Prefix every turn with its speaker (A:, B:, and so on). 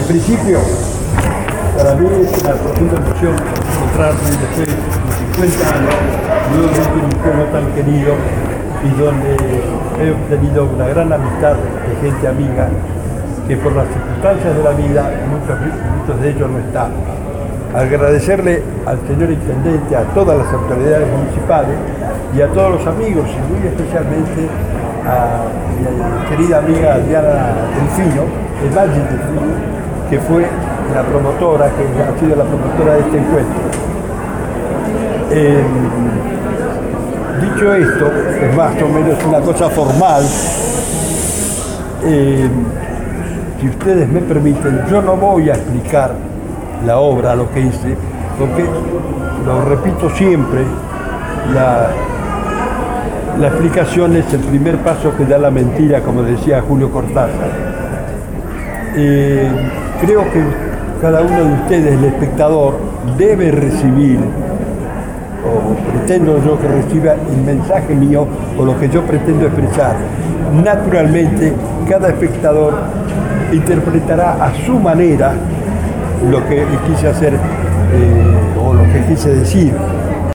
A: principio, para mí es una profunda emoción encontrarme después de 50 años, nuevamente en un pueblo tan querido y donde he obtenido una gran amistad de gente amiga que por las circunstancias de la vida, muchos de ellos no están. Agradecerle al señor intendente, a todas las autoridades municipales y a todos los amigos, y muy especialmente a mi querida amiga Diana Delfino, Valle Delfino, que fue la promotora, que ha sido la promotora de este encuentro. Dicho esto, es más o menos una cosa formal, si ustedes me permiten, yo no voy a explicar la obra, lo que hice, porque, lo repito siempre, la explicación es el primer paso que da la mentira, como decía Julio Cortázar. Creo que cada uno de ustedes, el espectador, debe recibir, o pretendo yo que reciba el mensaje mío, o lo que yo pretendo expresar. Naturalmente, cada espectador interpretará a su manera lo que quise hacer o lo que quise decir.